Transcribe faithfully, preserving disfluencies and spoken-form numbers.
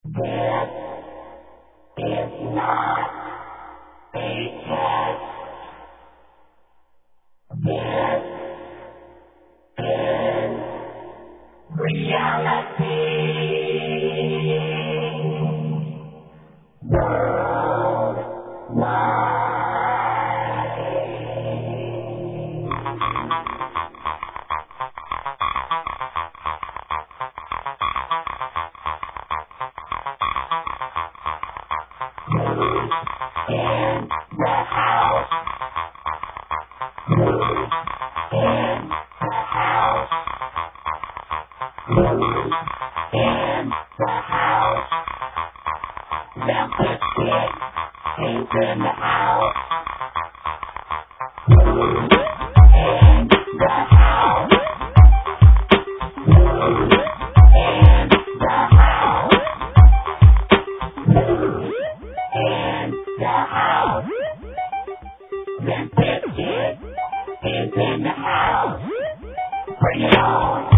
This is not a test. This is reality. In the house. Who's in the house? Who's in the house? Memphis Kid is in the house. Who's in the house? Who's in the house? Who's in the house? Memphis Kid is in the house. Bring it on.